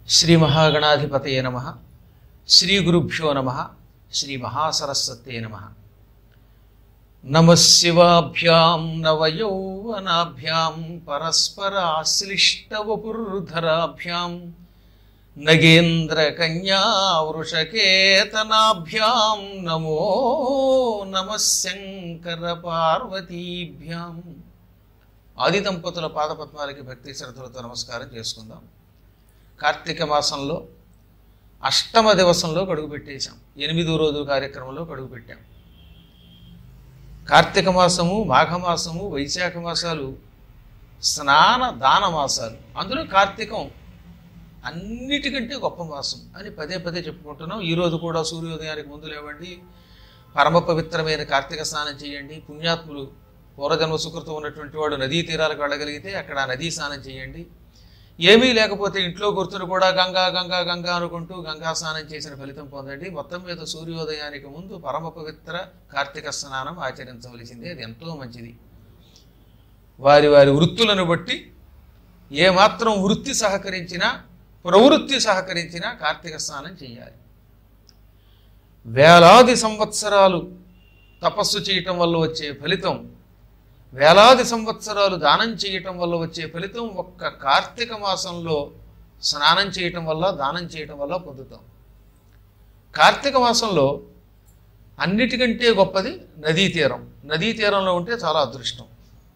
శ్రీ మహాగణాధిపతయే నమః. శ్రీ గురుభ్యో నమః. శ్రీ మహాసరస్వతే నమః. నమః శివాభ్యాం నవయౌవనాభ్యాం పరస్పరాశ్లిష్టవపుర్ధరాభ్యాం నగేంద్ర కన్యా వృషకేతనాభ్యాం నమో నమః శంకర పార్వతీభ్యాం. ఆది దంపతుల పాదపద్మాలకి భక్తి శ్రద్ధలతో నమస్కారం చేసుకుందాం. కార్తీక మాసంలో అష్టమ దివసంలో కడుగు పెట్టేశాం. 8వ రోజు కార్యక్రమంలో కడుగు పెట్టాం. కార్తీక మాసము, మాఘమాసము, వైశాఖ మాసాలు స్నాన దాన మాసాలు. అందులో కార్తీకం అన్నిటికంటే గొప్ప మాసం అని పదే పదే చెప్పుకుంటున్నాం. ఈరోజు కూడా సూర్యోదయానికి ముందు లేవండి, పరమ పవిత్రమైన కార్తీక స్నానం చేయండి. పుణ్యాత్ములు పూర్వజన్మ సుకృతం ఉన్నటువంటి వాడు నదీ తీరాలకు వెళ్ళగలిగితే అక్కడ నదీ స్నానం చేయండి. ఏమీ లేకపోతే ఇంట్లో కూర్చుని కూడా గంగా గంగా గంగా అనుకుంటూ గంగా స్నానం చేసిన ఫలితం పొందండి. మొత్తం మీద సూర్యోదయానికి ముందు పరమ పవిత్ర కార్తీక స్నానం ఆచరించవలసిందే. అది ఎంతో మంచిది. వారి వారి వృత్తులను బట్టి ఏమాత్రం వృత్తి సహకరించినా ప్రవృత్తి సహకరించినా కార్తీక స్నానం చేయాలి. వేలాది సంవత్సరాలు తపస్సు చేయటం వల్ల వచ్చే ఫలితం, వేలాది సంవత్సరాలు దానం చేయటం వల్ల వచ్చే ఫలితం ఒక్క కార్తీక మాసంలో స్నానం చేయటం వల్ల, దానం చేయటం వల్ల పొందుతాం. కార్తీక మాసంలో అన్నిటికంటే గొప్పది నదీ తీరం. నదీ తీరంలో ఉంటే చాలా అదృష్టం.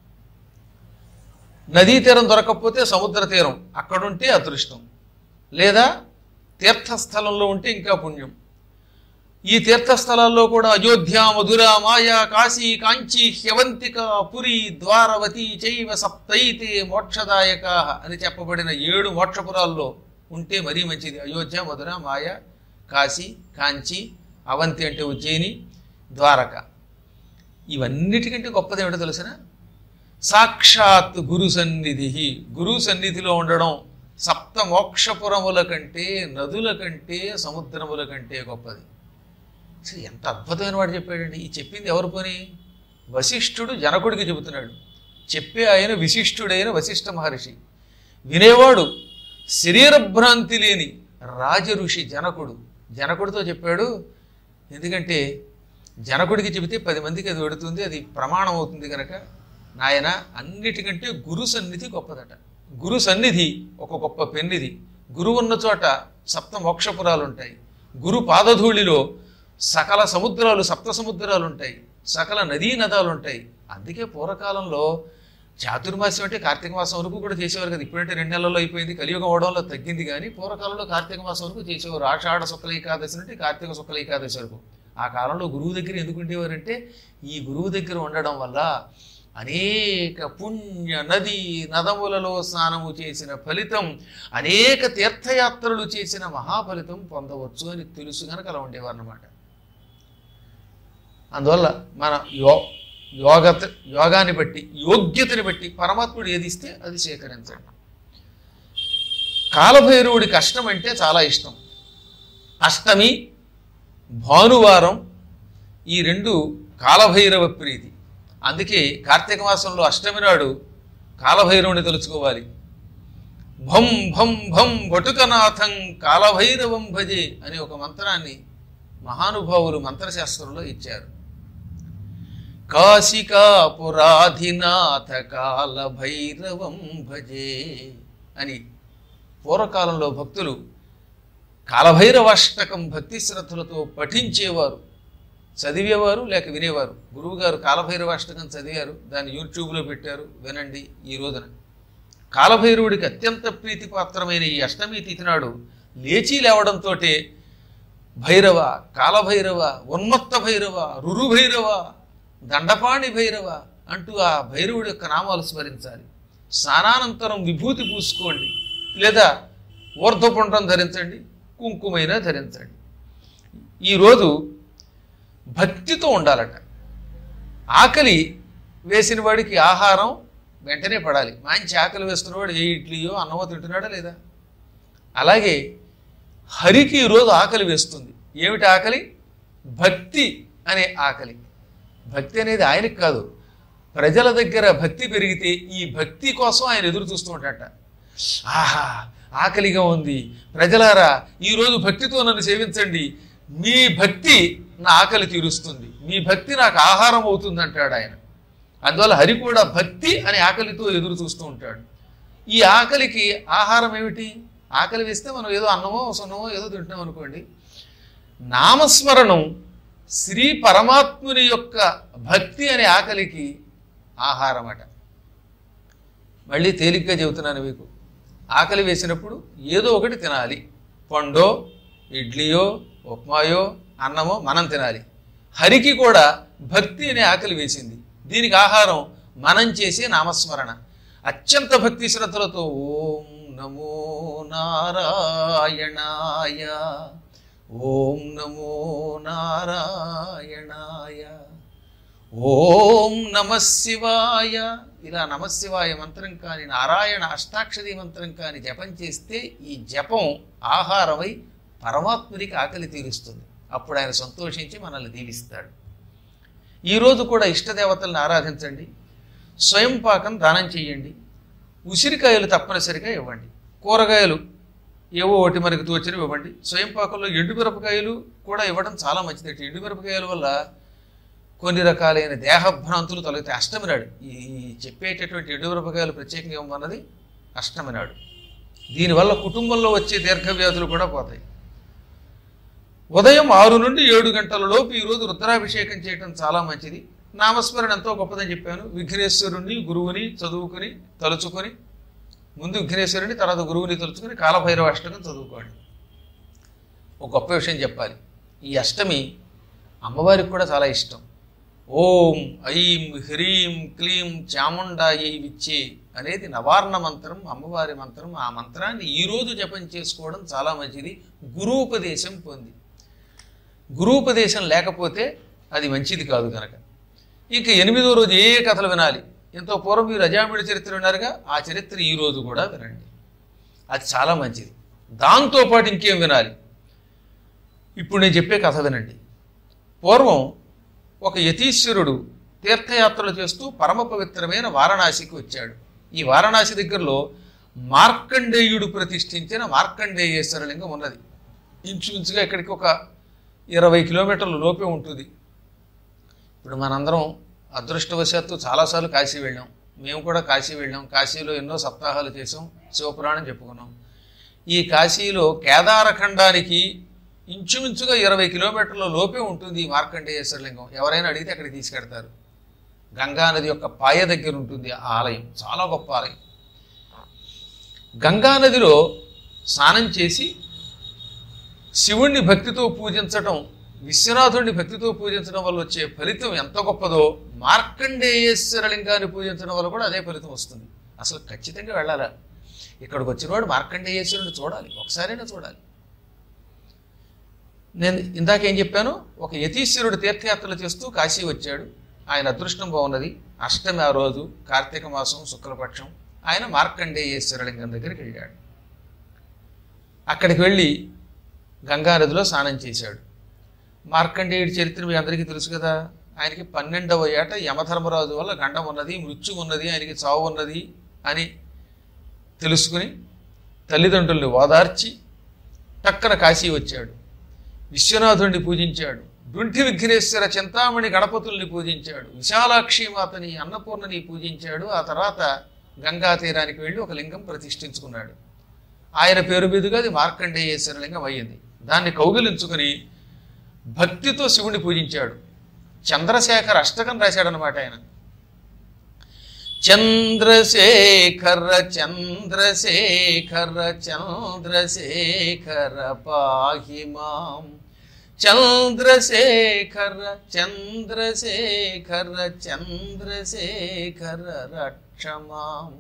నదీ తీరం దొరకకపోతే సముద్ర తీరం, అక్కడుంటే అదృష్టం. లేదా తీర్థస్థలంలో ఉంటే ఇంకా పుణ్యం. ఈ తీర్థస్థలాల్లో కూడా అయోధ్య, మధుర, మాయా, కాశీ, కాంచీ, హ్యవంతిక, పురి, ద్వారవతి చైవ సప్తైతే మోక్షదాయక అని చెప్పబడిన 7 మోక్షపురాల్లో ఉంటే మరీ మంచిది. అయోధ్య, మధుర, మాయా, కాశీ, కాంచీ, అవంతి అంటే ఉజ్జయిని, ద్వారక. ఇవన్నిటికంటే గొప్పది ఏమిటో తెలిసిన? సాక్షాత్ గురు సన్నిధి. గురు సన్నిధిలో ఉండడం సప్త మోక్షపురముల కంటే, నదుల కంటే, సముద్రముల కంటే గొప్పది. ఎంత అద్భుతమైన వాడు చెప్పాడండి. ఈ చెప్పింది ఎవరు పని? వశిష్ఠుడు జనకుడికి చెబుతున్నాడు. చెప్పే ఆయన విశిష్టుడైన వశిష్ఠ మహర్షి. వినేవాడు శరీరభ్రాంతి లేని రాజఋషి జనకుడు. జనకుడితో చెప్పాడు. ఎందుకంటే జనకుడికి చెబితే 10 మందికి అది వెడుతుంది, అది ప్రమాణం అవుతుంది కనుక, నాయన అన్నిటికంటే గురు సన్నిధి గొప్పదట. గురు సన్నిధి ఒక గొప్ప పెన్నిధి. గురువు ఉన్న చోట సప్త మోక్షపురాలు ఉంటాయి. గురు పాదధూళిలో సకల సముద్రాలు, సప్త సముద్రాలు ఉంటాయి, సకల నదీ నదాలు ఉంటాయి. అందుకే పూర్వకాలంలో చాతుర్మాసం అంటే కార్తీక మాసం వరకు కూడా చేసేవారు కదా. ఇప్పుడంటే 2 నెలల్లో అయిపోయింది, కలియుగం అవడంలో తగ్గింది. కానీ పూర్వకాలంలో కార్తీక మాసం వరకు చేసేవారు. ఆషాఢ శుక్ల ఏకాదశి నుండి కార్తీక శుక్ల ఏకాదశి వరకు. ఆ కాలంలో గురువు దగ్గర ఎందుకు ఉండేవారంటే, ఈ గురువు దగ్గర ఉండడం వల్ల అనేక పుణ్య నదీ నదములలో స్నానము చేసిన ఫలితం, అనేక తీర్థయాత్రలు చేసిన మహాఫలితం పొందవచ్చు అని తెలుసు కనుక అలా ఉండేవారు అన్నమాట. అందువల్ల మన యోగాన్ని బట్టి, యోగ్యతని బట్టి పరమాత్ముడు ఏది ఇస్తే అది సేకరించండి. కాలభైరవుడికి అష్టం అంటే చాలా ఇష్టం. అష్టమి, భానువారం ఈ 2 కాలభైరవ ప్రీతి. అందుకే కార్తీక మాసంలో అష్టమి నాడు కాలభైరవుని తలుచుకోవాలి. భం భం భం భటుకనాథం కాలభైరవం భజే అనే ఒక మంత్రాన్ని మహానుభావులు మంత్రశాస్త్రంలో ఇచ్చారు. కాశికాపురాధినాథ కాలభైరవం భజే అని పూర్వకాలంలో భక్తులు కాలభైరవాష్టకం భక్తి శ్రద్ధలతో పఠించేవారు, చదివేవారు లేక వినేవారు. గురువుగారు కాలభైరవాష్టకం చదివారు, దాన్ని యూట్యూబ్లో పెట్టారు, వినండి. ఈ రోజున కాలభైరవుడికి అత్యంత ప్రీతిపాత్రమైన ఈ అష్టమి తిథి నాడు లేచి లేవడంతో భైరవ, కాలభైరవ, ఉన్మత్త భైరవ, రురుభైరవ, దండపాణి భైరవ అంటూ ఆ భైరవుడి యొక్క నామాలు స్మరించాలి. స్నానానంతరం విభూతి పూసుకోండి, లేదా ఊర్ధ్వపుండ్రం ధరించండి, కుంకుమైనా ధరించండి. ఈరోజు భక్తితో ఉండాలట. ఆకలి వేసిన వాడికి ఆహారం వెంటనే పడాలి. మంచి ఆకలి వేస్తున్నవాడు ఏ ఇడ్లీయో అన్నమో తింటున్నాడా లేదా? అలాగే హరికి ఈరోజు ఆకలి వేస్తుంది. ఏమిటి ఆకలి? భక్తి అనే ఆకలి. భక్తి అనేది ఆయనకి కాదు, ప్రజల దగ్గర భక్తి పెరిగితే ఈ భక్తి కోసం ఆయన ఎదురు చూస్తూ ఉంటాడట. ఆహా ఆకలిగా ఉంది, ప్రజలారా ఈరోజు భక్తితో నన్ను సేవించండి, మీ భక్తి నా ఆకలి తీరుస్తుంది, మీ భక్తి నాకు ఆహారం అవుతుంది అంటాడు ఆయన. అందువల్ల హరి కూడా భక్తి అనే ఆకలితో ఎదురు చూస్తూ ఉంటాడు. ఈ ఆకలికి ఆహారం ఏమిటి? ఆకలి వేస్తే మనం ఏదో అన్నమో సొన్నమో ఏదో తింటున్నాం అనుకోండి. నామస్మరణం శ్రీ పరమాత్ముని యొక్క భక్తి అనే ఆకలికి ఆహారం అట. మళ్ళీ తేలిగ్గా చెబుతున్నాను మీకు, ఆకలి వేసినప్పుడు ఏదో ఒకటి తినాలి. పండో, ఇడ్లీయో, ఉప్మాయో, అన్నమో మనం తినాలి. హరికి కూడా భక్తి అనే ఆకలి వేసింది. దీనికి ఆహారం మనం చేసే నామస్మరణ. అత్యంత భక్తి శ్రద్ధలతో ఓం నమో నారాయణాయ, ఓం నమో నారాయణాయ, ఓం నమః శివాయ, ఇలా నమశివాయ మంత్రం కానీ నారాయణ అష్టాక్షరీ మంత్రం కానీ జపం చేస్తే ఈ జపం ఆహారమై పరమాత్ముడికి ఆకలి తీరుస్తుంది. అప్పుడు ఆయన సంతోషించి మనల్ని దీవిస్తాడు. ఈరోజు కూడా ఇష్టదేవతలను ఆరాధించండి, స్వయం పాకం దానం చేయండి, ఉసిరికాయలు తప్పనిసరిగా ఇవ్వండి, కూరగాయలు ఏవో ఒకటి మనకు తోచినవి ఇవ్వండి. స్వయం పాకంలో ఎండుమిరపకాయలు కూడా ఇవ్వడం చాలా మంచిది. ఎండుమిరపకాయల వల్ల కొన్ని రకాలైన దేహభ్రాంతులు తొలగితే అష్టమి నాడు ఈ చెప్పేటటువంటి ఎండుమిరపకాయలు ప్రత్యేకంగా ఇవ్వమన్నది అష్టమి నాడు. దీనివల్ల కుటుంబంలో వచ్చే దీర్ఘవ్యాధులు కూడా పోతాయి. ఉదయం 6 నుండి 7 గంటల లోపు ఈరోజు రుద్రాభిషేకం చేయడం చాలా మంచిది. నామస్మరణ ఎంతో గొప్పదని చెప్పాను. విఘ్నేశ్వరుని గురువుని చదువుకుని తలుచుకొని, ముందు విఘ్నేశ్వరుని తర్వాత గురువుని తలుచుకొని కాలభైరవ అష్టకం చదువుకోండి. ఒక గొప్ప విషయం చెప్పాలి, ఈ అష్టమి అమ్మవారికి కూడా చాలా ఇష్టం. ఓం ఐం హ్రీం క్లీం చాముండాయై విచ్చే అనేది నవార్ణ మంత్రం, అమ్మవారి మంత్రం. ఆ మంత్రాన్ని ఈరోజు జపం చేసుకోవడం చాలా మంచిది. గురూపదేశం పొంది, గురూపదేశం లేకపోతే అది మంచిది కాదు కనుక. ఇక 8వ రోజు ఏ కథలు వినాలి? ఎంతో పూర్వం మీరు అజామిళ చరిత్ర విన్నారుగా, ఆ చరిత్ర ఈరోజు కూడా వినండి, అది చాలా మంచిది. దాంతోపాటు ఇంకేం వినాలి? ఇప్పుడు నేను చెప్పే కథ వినండి. పూర్వం ఒక యతీశ్వరుడు తీర్థయాత్రలు చేస్తూ పరమ పవిత్రమైన వారణాసికి వచ్చాడు. ఈ వారణాసి దగ్గరలో మార్కండేయుడు ప్రతిష్ఠించిన మార్కండేయేశ్వర లింగం ఉన్నది. ఇంచుమించుగా ఇక్కడికి ఒక 20 కిలోమీటర్ల లోపే ఉంటుంది. ఇప్పుడు మనందరం అదృష్టవశాత్తు చాలాసార్లు కాశీ వెళ్ళాం, మేము కూడా కాశీ వెళ్ళాం. కాశీలో ఎన్నో సప్తాహాలు చేసాం, శివపురాణం చెప్పుకున్నాం. ఈ కాశీలో కేదారఖండానికి ఇంచుమించుగా 20 కిలోమీటర్ల లోపే ఉంటుంది ఈ మార్కండేయేశ్వర లింగం. ఎవరైనా అడిగితే అక్కడికి తీసుకెడతారు. గంగానది యొక్క పాయ దగ్గర ఉంటుంది ఆ ఆలయం, చాలా గొప్ప ఆలయం. గంగానదిలో స్నానం చేసి శివుణ్ణి భక్తితో పూజించటం, విశ్వనాథుడిని భక్తితో పూజించడం వల్ల వచ్చే ఫలితం ఎంత గొప్పదో, మార్కండేయేశ్వర లింగాన్ని పూజించడం వల్ల కూడా అదే ఫలితం వస్తుంది. అసలు ఖచ్చితంగా వెళ్ళాలా? ఇక్కడికి వచ్చినవాడు మార్కండేయేశ్వరుని చూడాలి, ఒకసారైనా చూడాలి. నేను ఇందాకేం చెప్పాను, ఒక యతీశ్వరుడు తీర్థయాత్రలు చేస్తూ కాశీ వచ్చాడు. ఆయన అదృష్టం బాగున్నది. అష్టమి ఆ రోజు, కార్తీక మాసం శుక్లపక్షం. ఆయన మార్కండేయేశ్వర లింగం దగ్గరికి వెళ్ళాడు. అక్కడికి వెళ్ళి గంగానదిలో స్నానం చేశాడు. మార్కండేయుడి చరిత్ర మీ అందరికీ తెలుసు కదా. ఆయనకి 12వ ఏట యమధర్మరాజు వల్ల గండం ఉన్నది, మృత్యు ఉన్నది, ఆయనకి చావు ఉన్నది అని తెలుసుకుని తల్లిదండ్రుల్ని ఓదార్చి టక్కన కాశీ వచ్చాడు. విశ్వనాథుడిని పూజించాడు, డుంఠి విఘ్నేశ్వర చింతామణి గణపతుల్ని పూజించాడు, విశాలాక్షి మాతని అన్నపూర్ణని పూజించాడు. ఆ తర్వాత గంగా తీరానికి వెళ్ళి ఒక లింగం ప్రతిష్ఠించుకున్నాడు. ఆయన పేరు మీదుగా అది మార్కండేయేశ్వర లింగం అయ్యింది. దాన్ని కౌగిలించుకుని భక్తితో శివుని పూజించాడు. చంద్రశేఖర అష్టకం రాశాడనమాట ఆయన. చంద్రశేఖర చంద్రశేఖర చంద్రశేఖర పాహి మాం, చంద్రశేఖర చంద్రశేఖర చంద్రశేఖర రక్ష మాం,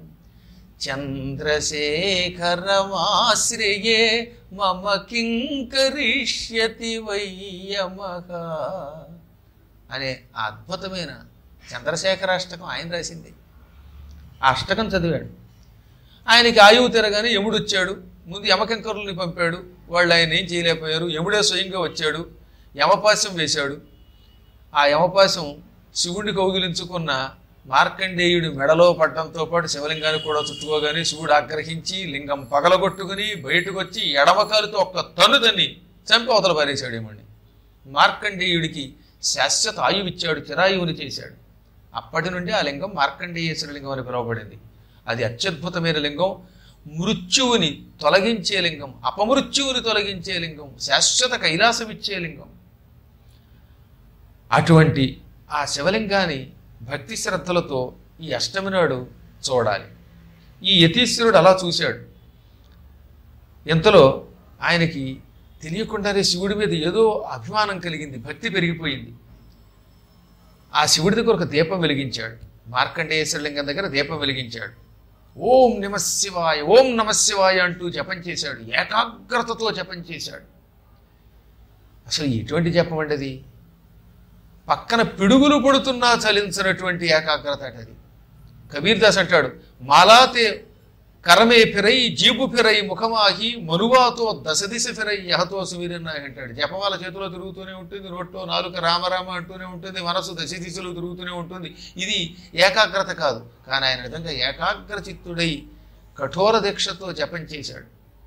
చంద్రశేఖరమాశ్రయే మమ కింకరిష్యతి వయ్యమః అనే అద్భుతమైన చంద్రశేఖరాష్టకం ఆయన రాసింది. ఆ అష్టకం చదివాడు. ఆయనకి ఆయువు తిరగానే యముడు వచ్చాడు. ముందు యమకింకరుల్ని పంపాడు, వాళ్ళు ఆయన ఏం చేయలేకపోయారు. యముడే స్వయంగా వచ్చాడు, యమపాశం వేశాడు. ఆ యమపాశం శివుడిని కౌగిలించుకున్న మార్కండేయుడు మెడలో పడ్డంతో పాటు శివలింగాన్ని కూడా చుట్టుకోగానే శివుడు ఆగ్రహించి లింగం పగలగొట్టుకుని బయటకు వచ్చి ఎడమకాలుతో ఒక్క తన్నుదని చంపి అవతల పారేశాడేమండి. మార్కండేయుడికి శాశ్వత ఆయువిచ్చాడు, చిరాయువుని చేశాడు. అప్పటి నుండి ఆ లింగం మార్కండేయేశ్వర లింగం అని పిలువబడింది. అది అత్యద్భుతమైన లింగం, మృత్యువుని తొలగించే లింగం, అపమృత్యువుని తొలగించే లింగం, శాశ్వత కైలాసం ఇచ్చే లింగం. అటువంటి ఆ శివలింగాన్ని భక్తి శ్రద్ధలతో ఈ అష్టమి నాడు చూడాలి. ఈ యతీశ్వరుడు అలా చూశాడు. ఇంతలో ఆయనకి తెలియకుండానే శివుడి మీద ఏదో అభిమానం కలిగింది, భక్తి పెరిగిపోయింది. ఆ శివుడి దగ్గర ఒక దీపం వెలిగించాడు. మార్కండేయేశ్వర లింగం దగ్గర దీపం వెలిగించాడు. ఓం నమశివాయ, ఓం నమశివాయ అంటూ జపం చేశాడు. ఏకాగ్రతతో జపం చేశాడు. అసలు ఎటువంటి జపం అండి అది? పక్కన పిడుగులు పడుతున్నా చలించినటువంటి ఏకాగ్రత అది. కబీర్ దాస్ అంటాడు, మాలాతే కరమే ఫిరై జీబు ఫిరై ముఖమాహి మనువాతో దశ దిశ ఫిరై యహతో సువీరన్నాయి అంటాడు. జపమాల చేతిలో తిరుగుతూనే ఉంటుంది, నోట్లో నాలుక రామరామ అంటూనే ఉంటుంది, మనసు దశ దిశలు తిరుగుతూనే ఉంటుంది. ఇది ఏకాగ్రత కాదు. కానీ ఆయన విధంగా ఏకాగ్ర చిత్తుడై కఠోర దీక్షతో జపం చేశాడు.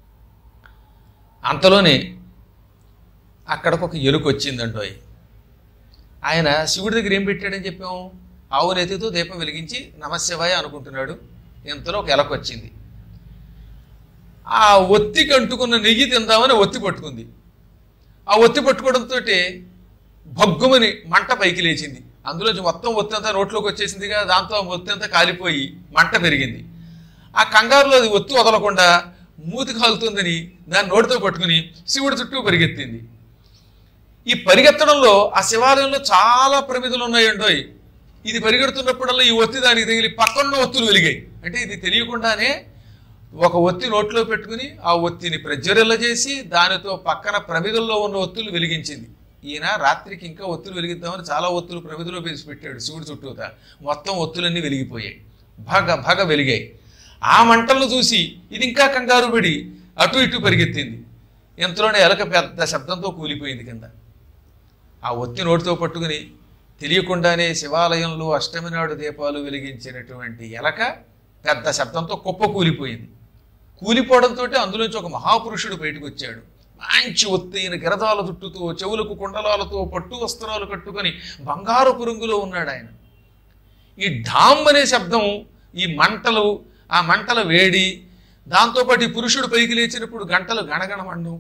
అంతలోనే అక్కడికి ఒక ఎలుక వచ్చిందంటోయ్. ఆయన శివుడి దగ్గర ఏం పెట్టాడని చెప్పాము? ఆవు నెత్తితో దీపం వెలిగించి నమశివాయ అనుకుంటున్నాడు. ఇంతలో ఒక ఎలక వచ్చింది. ఆ ఒత్తికి అంటుకున్న నెయ్యి తిందామని ఒత్తి పట్టుకుంది. ఆ ఒత్తి పట్టుకోవడంతో భగ్గుమని మంట పైకి లేచింది. అందులోంచి మొత్తం ఒత్తి అంతా నోట్లోకి వచ్చేసిందిగా. దాంతో ఒత్తి అంతా కాలిపోయి మంట పెరిగింది. ఆ కంగారులో అది ఒత్తి వదలకుండా మూతి కాలుతుందని దాన్ని నోటితో పట్టుకుని శివుడి చుట్టూ పరిగెత్తింది. ఈ పరిగెత్తడంలో ఆ శివాలయంలో చాలా ప్రమిదలు ఉన్నాయండోయ్. ఇది పరిగెడుతున్నప్పుడల్లా ఈ ఒత్తి దానికి తగిలి పక్కన ఒత్తులు వెలిగాయి. అంటే ఇది తెలియకుండానే ఒక ఒత్తి నోట్లో పెట్టుకుని ఆ ఒత్తిని ప్రజ్వరిల్ల చేసి దానితో పక్కన ప్రమిదల్లో ఉన్న ఒత్తులు వెలిగించింది. ఈయన రాత్రికి ఇంకా ఒత్తులు వెలిగిద్దామని చాలా ఒత్తులు ప్రమిదలో వేసి పెట్టాడు శివుడి చుట్టూతా. మొత్తం ఒత్తులన్నీ వెలిగిపోయాయి, భగ వెలిగాయి. ఆ మంటలను చూసి ఇది ఇంకా కంగారు పడి అటు ఇటు పరిగెత్తింది. ఇంతలోనే ఎలక పెద్ద శబ్దంతో కూలిపోయింది కింద. ఆ ఒత్తి నోటితో పట్టుకుని తెలియకుండానే శివాలయంలో అష్టమి నాడు దీపాలు వెలిగించినటువంటి ఎలక పెద్ద శబ్దంతో కుప్ప కూలిపోయింది. కూలిపోవడంతో అందులోంచి ఒక మహాపురుషుడు బయటకు వచ్చాడు. మంచి ఒత్తైన గిరదాల చుట్టుతో, చెవులకు కుండలాలతో, పట్టు వస్త్రాలు కట్టుకొని బంగారు పురుగులో ఉన్నాడు ఆయన. ఈ ఢామ్ అనే శబ్దం, ఈ మంటలు, ఆ మంటల వేడి, దాంతోపాటు ఈ పురుషుడు పైకి లేచినప్పుడు గంటలు గణగణమండం.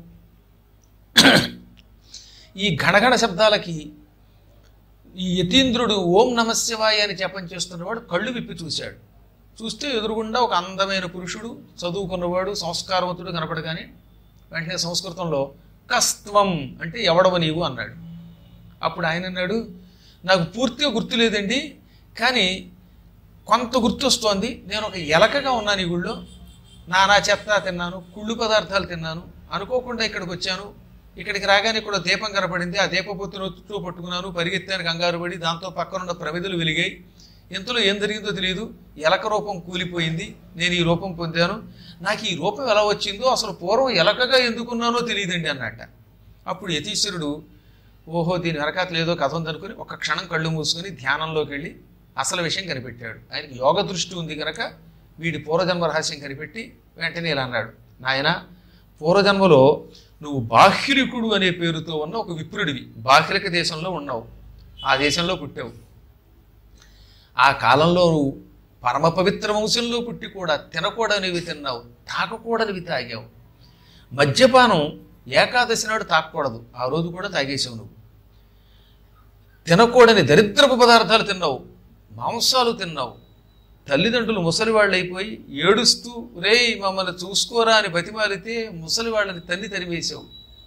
ఈ గణగణ శబ్దాలకి ఈ యతీంద్రుడు ఓం నమశివాయ అని జపం చేస్తున్నవాడు కళ్ళు విప్పి చూశాడు. చూస్తే ఎదురుగుండా ఒక అందమైన పురుషుడు, చదువుకున్నవాడు, సంస్కారవంతుడు కనపడగానే వెంటనే సంస్కృతంలో కస్త్వం అంటే ఎవడవ నీవు అన్నాడు. అప్పుడు ఆయన అన్నాడు, నాకు పూర్తిగా గుర్తు లేదండి, కానీ కొంత గుర్తొస్తోంది. నేను ఒక ఎలకగా ఉన్నాను, ఈ గుళ్ళో నానా చెత్త తిన్నాను, కుళ్ళు పదార్థాలు తిన్నాను, అనుకోకుండా ఇక్కడికి వచ్చాను. ఇక్కడికి రాగానే ఇక్కడ దీపం కనపడింది. ఆ దీపపొత్తును చుట్టూ పట్టుకున్నాను, పరిగెత్తాను కంగారు పడి. దాంతో పక్కనున్న ప్రమిదలు వెలిగాయి. ఇంతలో ఏం జరిగిందో తెలియదు, ఎలక రూపం కూలిపోయింది. నేను ఈ రూపం పొందాను. నాకు ఈ రూపం ఎలా వచ్చిందో, అసలు పూర్వం ఎలకగా ఎందుకున్నానో తెలియదండి అన్నట్ట. అప్పుడు యతీశ్వరుడు ఓహో దీని వెనకాతలు ఏదో కథ ఉందనుకుని ఒక్క క్షణం కళ్ళు మూసుకొని ధ్యానంలోకి వెళ్ళి అసలు విషయం కనిపెట్టాడు. ఆయనకి యోగ దృష్టి ఉంది కనుక వీడి పూర్వజన్మ రహస్యం కనిపెట్టి వెంటనే ఇలా అన్నాడు, నాయన పూర్వజన్మలో నువ్వు బాహ్లికుడు అనే పేరుతో ఉన్న ఒక విప్రుడివి, బాహ్లిక దేశంలో ఉన్నావు, ఆ దేశంలో పుట్టావు. ఆ కాలంలో నువ్వు పరమ పవిత్ర వంశంలో పుట్టి కూడా తినకూడనివి తిన్నావు, తాగకూడనివి తాగావు. మద్యపానం ఏకాదశి నాడు తాగకూడదు, ఆ రోజు కూడా తాగేసావు. నువ్వు తినకూడని దరిద్రపు పదార్థాలు తిన్నావు, మాంసాలు తిన్నావు. తల్లిదండ్రులు ముసలివాళ్ళు అయిపోయి ఏడుస్తూ రే మమ్మల్ని చూసుకోరా అని బతిమాలితే ముసలివాళ్ళని తల్లి తరివేశావు.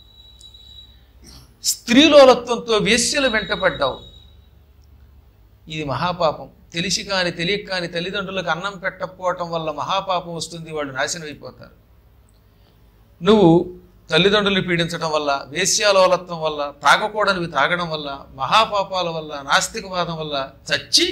స్త్రీలోలత్వంతో వేశ్యలు వెంటపడ్డావు. ఇది మహాపాపం. తెలిసి కానీ తెలియక కానీ తల్లిదండ్రులకు అన్నం పెట్టకపోవటం వల్ల మహాపాపం వస్తుంది, వాళ్ళు నాశనం అయిపోతారు. నువ్వు తల్లిదండ్రులు పీడించడం వల్ల, వేశ్యాలోలత్వం వల్ల, తాగకూడనివి తాగడం వల్ల, మహాపాపాల వల్ల, నాస్తికవాదం వల్ల చచ్చి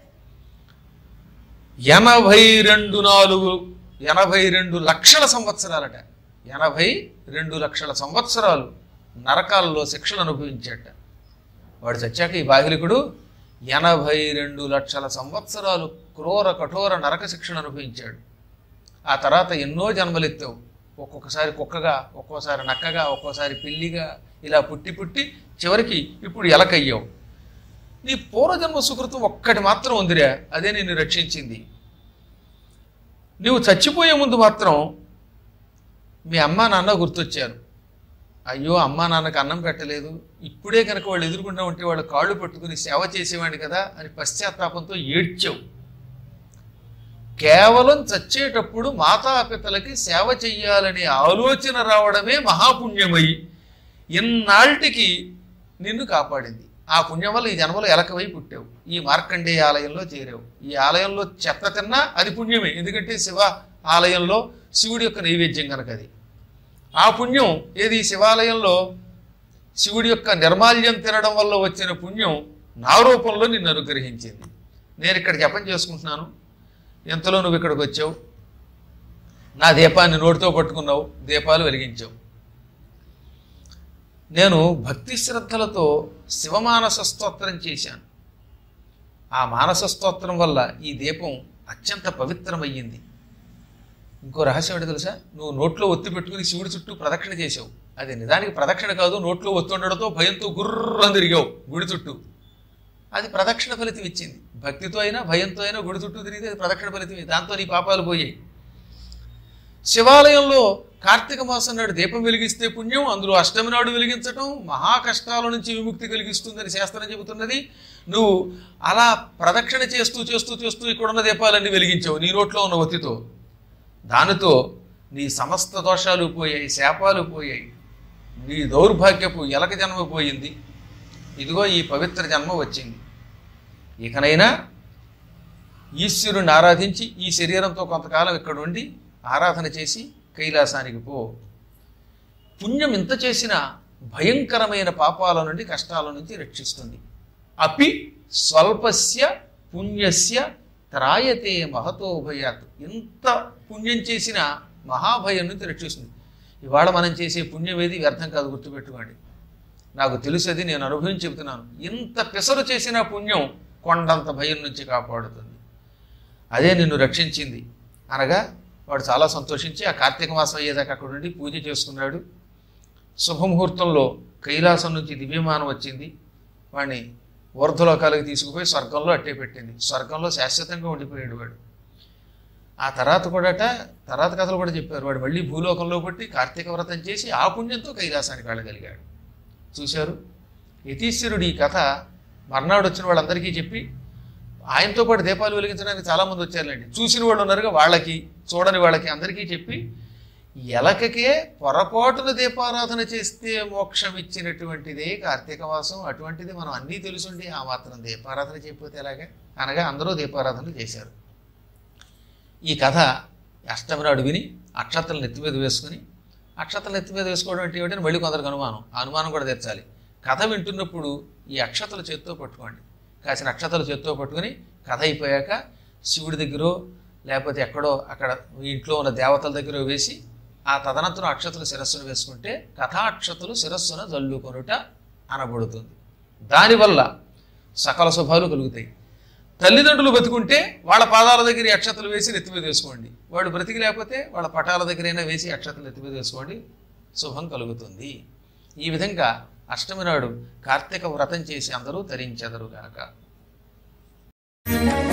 82 లక్షల సంవత్సరాలట, 82 లక్షల సంవత్సరాలు నరకాలలో శిక్షలు అనుభవించాట. వాడు చచ్చాక ఈ బాహ్లికుడు 82 లక్షల సంవత్సరాలు క్రూర కఠోర నరక శిక్షణ అనుభవించాడు. ఆ తర్వాత ఎన్నో జన్మలెత్తావు. ఒక్కొక్కసారి కుక్కగా, ఒక్కోసారి నక్కగా, ఒక్కోసారి పిల్లిగా, ఇలా పుట్టి పుట్టి చివరికి ఇప్పుడు ఎలకయ్యావు. నీ పూర్వజన్మ సుకృతం ఒక్కటి మాత్రం ఉందిరా, అదే నిన్ను రక్షించింది. నువ్వు చచ్చిపోయే ముందు మాత్రం మీ అమ్మా నాన్న గుర్తొచ్చారు. అయ్యో అమ్మా నాన్నకు అన్నం పెట్టలేదు, ఇప్పుడే కనుక వాళ్ళు ఎదురుకుండా ఉంటే వాళ్ళు కాళ్ళు పట్టుకుని సేవ చేసేవాడిని కదా అని పశ్చాత్తాపంతో ఏడ్చావు. కేవలం చచ్చేటప్పుడు మాతాపితలకి సేవ చెయ్యాలనే ఆలోచన రావడమే మహాపుణ్యమై ఇన్నాళ్ళకి నిన్ను కాపాడింది. ఆ పుణ్యం వల్ల ఈ జన్మలో ఎలకవై పుట్టావు, ఈ మార్కండేయ ఆలయంలో చేరావు. ఈ ఆలయంలో చెత్త తిన్నా అది పుణ్యమే, ఎందుకంటే శివ ఆలయంలో శివుడి యొక్క నైవేద్యం కనుక అది. ఆ పుణ్యం ఏది శివాలయంలో శివుడి యొక్క నిర్మాల్యం తినడం వల్ల వచ్చిన పుణ్యం నా రూపంలో నిన్ను అనుగ్రహించింది. నేను ఇక్కడ జపం చేసుకుంటున్నాను, ఎంతలో నువ్వు ఇక్కడికి వచ్చావు, నా దీపాన్ని నోటితో పట్టుకున్నావు, దీపాలు వెలిగించావు. నేను భక్తి శ్రద్ధలతో శివమానస స్తోత్రం చేశాను. ఆ మానస స్తోత్రం వల్ల ఈ దీపం అత్యంత పవిత్రమయ్యింది. ఇంకో రహస్యం ఏంటి తెలుసా? నువ్వు నోట్లో ఒత్తి పెట్టుకుని శివుడి చుట్టూ ప్రదక్షిణ చేసావు. అది నిజానికి ప్రదక్షిణ కాదు, నోట్లో ఒత్తి ఉండడంతో భయంతో గుర్రని తిరిగావు గుడి చుట్టూ. అది ప్రదక్షిణ ఫలితం ఇచ్చింది. భక్తితో అయినా భయంతో అయినా గుడి చుట్టూ తిరిగితే అది ప్రదక్షిణ ఫలితం. దాంతో నీ పాపాలు పోయాయి. శివాలయంలో కార్తీక మాసం నాడు దీపం వెలిగిస్తే పుణ్యం, అందులో అష్టమి నాడు వెలిగించటం మహా కష్టాల నుంచి విముక్తి కలిగిస్తుందని శాస్త్రం చెబుతున్నది. నువ్వు అలా ప్రదక్షిణ చేస్తూ చేస్తూ చేస్తూ ఇక్కడున్న దీపాలన్నీ వెలిగించావు నీ నోట్లో ఉన్న ఒత్తితో. దానితో నీ సమస్త దోషాలు పోయాయి, శాపాలు పోయాయి, నీ దౌర్భాగ్యపు ఎలక జన్మ పోయింది. ఇదిగో ఈ పవిత్ర జన్మ వచ్చింది. ఇకనైనా ఈశ్వరుని ఆరాధించి ఈ శరీరంతో కొంతకాలం ఇక్కడ ఉండి ఆరాధన చేసి కైలాసానికి పో. పుణ్యం ఇంత చేసిన భయంకరమైన పాపాల నుండి, కష్టాల నుంచి రక్షిస్తుంది. అపి స్వల్పస్య పుణ్యస్య త్రాయతే మహతో భయాత్. ఇంత పుణ్యం చేసిన మహాభయం నుంచి రక్షిస్తుంది. ఇవాళ మనం చేసే పుణ్యం ఏది వ్యర్థం కాదు, గుర్తుపెట్టుకోండి. నాకు తెలుసది, నేను అనుభవించి చెబుతున్నాను. ఇంత పెసరు చేసిన పుణ్యం కొండంత భయం నుంచి కాపాడుతుంది. అదే నిన్ను రక్షించింది అనగా వాడు చాలా సంతోషించి ఆ కార్తీక మాసం అయ్యేదాకా అక్కడ నుండి పూజ చేసుకున్నాడు. శుభముహూర్తంలో కైలాసం నుంచి దివ్యమానం వచ్చింది. వాడిని ఊర్ధ్వలోకాలకు తీసుకుపోయి స్వర్గంలో అట్టే పెట్టింది. స్వర్గంలో శాశ్వతంగా ఉండిపోయాడు వాడు. ఆ తర్వాత తర్వాత కథలు కూడా చెప్పారు. వాడు మళ్ళీ భూలోకంలో పట్టి కార్తీక వ్రతం చేసి ఆ పుణ్యంతో కైలాసానికి వెళ్ళగలిగాడు. చూశారు యతీశ్వరుడు ఈ కథ మర్నాడు వచ్చిన వాళ్ళందరికీ చెప్పి, ఆయనతో పాటు దీపాలు వెలిగించడానికి చాలామంది వచ్చారులేండి. చూసిన వాళ్ళు ఉన్నారుగా, వాళ్ళకి చూడని వాళ్ళకి అందరికీ చెప్పి, ఎలకకే పొరపాటున దీపారాధన చేస్తే మోక్షం ఇచ్చినటువంటిదే కార్తీక మాసం. అటువంటిది మనం అన్నీ తెలుసుండి ఆ మాత్రం దీపారాధన చేయకపోతే ఎలాగా అనగా అందరూ దీపారాధన చేశారు. ఈ కథ అష్టమి నాడు విని అక్షతలు నెత్తి మీద వేసుకుని, అక్షతలు నెత్తి మీద వేసుకోవడం అంటే ఏమిటని మళ్ళీ కొందరికి అనుమానం. ఆ అనుమానం కూడా తెచ్చాలి. కథ వింటున్నప్పుడు ఈ అక్షతలు చేత్తో పట్టుకోండి. కాసిన అక్షతలు చేత్తో పట్టుకుని కథ అయిపోయాక శివుడి దగ్గర లేకపోతే ఎక్కడో అక్కడ ఇంట్లో ఉన్న దేవతల దగ్గర వేసి ఆ తదనంతరం అక్షతలు శిరస్సును వేసుకుంటే కథాక్షతలు శిరస్సున జల్లుకొనుట అనబడుతుంది. దానివల్ల సకల శుభాలు కలుగుతాయి. తల్లిదండ్రులు బతికుంటే వాళ్ళ పాదాల దగ్గర అక్షతలు వేసి నెత్తి మీద వేసుకోండి. వాడు బ్రతికి లేకపోతే వాళ్ళ పటాల దగ్గరైనా వేసి అక్షతలు నెత్తి మీద వేసుకోండి, శుభం కలుగుతుంది. ఈ విధంగా అష్టమి నాడు కార్తీక వ్రతం చేసి అందరూ తరించెదరుగాక.